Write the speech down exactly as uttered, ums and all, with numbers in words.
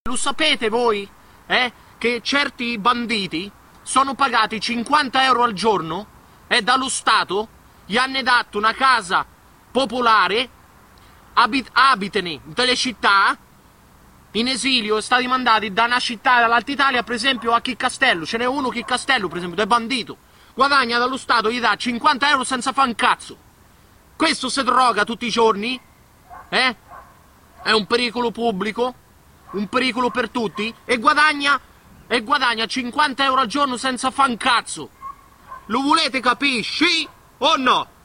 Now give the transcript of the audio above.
Lo sapete voi, eh, che certi banditi sono pagati cinquanta euro al giorno e eh, dallo Stato gli hanno dato una casa popolare, abit- abitano in delle città, in esilio, stati mandati da una città dall'Alta Italia, per esempio a Chiccastello, ce n'è uno Chiccastello, per esempio, è bandito, guadagna dallo Stato, gli dà cinquanta euro senza fare un cazzo. Questo si droga tutti i giorni, eh? È un pericolo pubblico, un pericolo per tutti, e guadagna, e guadagna cinquanta euro al giorno senza fare un cazzo. Lo volete capire, sì o no?